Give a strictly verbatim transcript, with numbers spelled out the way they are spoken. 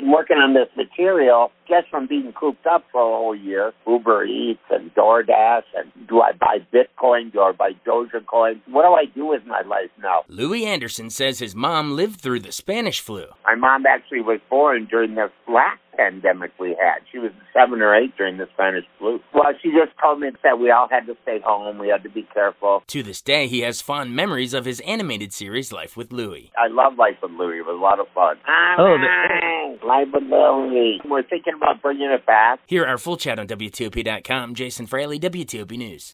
been working on this material just from being cooped up for a whole year. Uber Eats and DoorDash, and do I buy Bitcoin? Do I buy Dogecoin? What do I do with my life now? Louis Anderson says his mom lived through the Spanish flu. My mom actually was born during the last pandemic we had. She was seven or eight during the Spanish flu. Well, she just told me that we all had to stay home. We had to be careful. To this day, he has fond memories of his animated series, Life with Louie. I love Life with Louie. It was a lot of fun. Oh, the- Life with Louie. We're thinking about bringing it back. Hear our full chat on W T O P dot com. Jason Fraley, W T O P News.